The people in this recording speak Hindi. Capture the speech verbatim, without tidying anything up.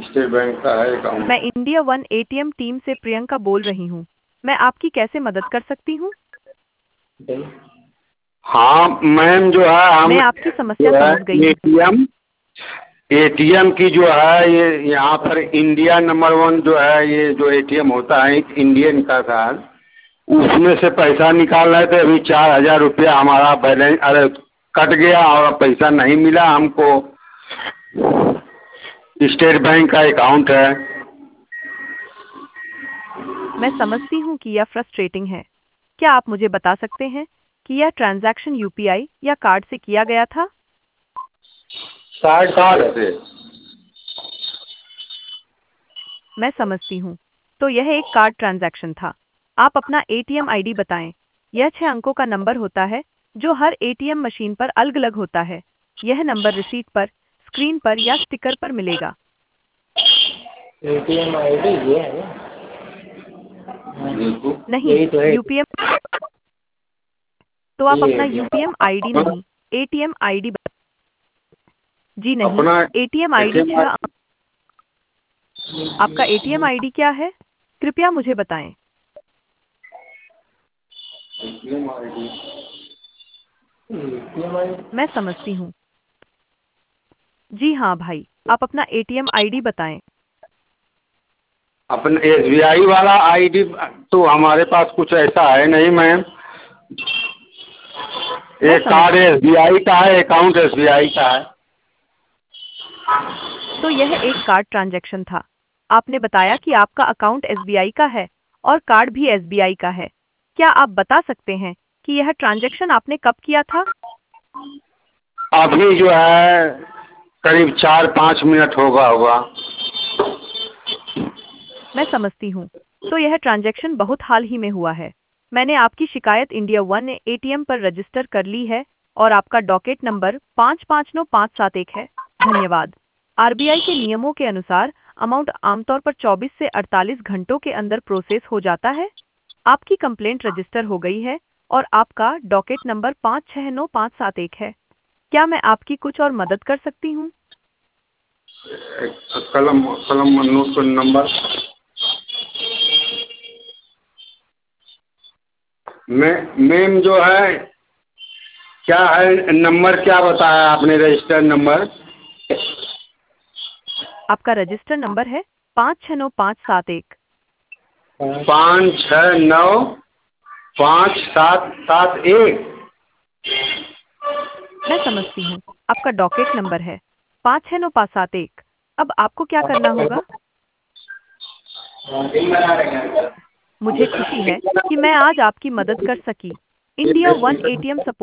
स्टेट बैंक का है अकाउंट। मैं इंडिया वन एटीएम टीम से प्रियंका बोल रही हूँ। मैं आपकी कैसे मदद कर सकती हूँ? हाँ मैम, जो है हम मैं आपकी समस्या जो है समझ गई हूँ। एटीएम एटीएम की जो है ये यहाँ पर इंडिया नंबर वन जो है, ये जो एटीएम होता है इंडियन का सर, उसमें से पैसा निकाल रहे थे। अभी चार हजार रुपया हमारा बैलेंस अरे कट गया और पैसा नहीं मिला हमको। स्टेट बैंक का अकाउंट है। मैं समझती हूँ कि यह फ्रस्ट्रेटिंग है। क्या आप मुझे बता सकते हैं कि यह ट्रांजैक्शन यूपीआई या कार्ड से किया गया था? कार्ड कार्ड से। मैं समझती हूँ। तो यह एक कार्ड ट्रांजैक्शन था। आप अपना एटीएम आईडी बताएं। यह छह अंकों का नंबर होता है जो हर एटीएम मशीन पर अलग-अलग होता है। यह नंबर रिसीट पर, स्क्रीन पर या स्टिकर पर मिलेगा। एटीएम आईडी ये है ना? नहीं, यही तो है। यूपीएम। तो आप ये अपना यूपीएम आईडी नहीं, एटीएम आईडी बता। जी नहीं, अपना एटीएम आईडी एटीएम छह। आपका एटीएम आईडी क्या है? कृपया मुझे बताएं। एटीएम आईडी एटीएम आईडी मैं समझती हूँ। जी हाँ भाई, आप अपना एटीएम आईडी बताएं। अपन एसबीआई वाला आईडी तो हमारे पास कुछ ऐसा है नहीं मैम। मैं एक कार्ड समझती हूँ। एसबीआई का है, अकाउंट एसबीआई का है। तो यह एक कार्ड ट्रांजैक्शन था। आपने बताया कि आपका अकाउंट एसबीआई का है और कार्ड भी एसबीआई का है। क्या आप बता सकते हैं कि यह ट्रांजैक्शन आपने कब किया था? अभी जो है करीब चार पाँच मिनट होगा होगा। मैं समझती हूँ। तो यह ट्रांजैक्शन बहुत हाल ही में हुआ है। मैंने आपकी शिकायत इंडिया वन एटीएम पर रजिस्टर कर ली है और आपका डॉकेट नंबर पाँच पाँच नौ पाँच सात एक है। धन्यवाद। आरबीआई के नियमों के अनुसार अमाउंट आमतौर पर चौबीस से अड़तालीस घंटों के अंदर प्रोसेस हो जाता है। आपकी कंप्लेंट रजिस्टर हो गई है और आपका डॉकेट नंबर पाँच छः नौ पाँच सात एक है। क्या मैं आपकी कुछ और मदद कर सकती हूँ? कलम कलम नोट का नंबर मैं मैम जो है क्या है, नंबर क्या बताया आपने रजिस्टर नंबर? आपका रजिस्टर नंबर है पाँच छः नौ पाँच सात एक। पाँच छः नौ पाँच सात सात एक। मैं समझती हूँ। आपका डॉकेट नंबर है पाँच छः नौ पाँच सात एक। अब आपको क्या करना होगा? मुझे खुशी है कि मैं आज आपकी मदद कर सकी। India one ATM support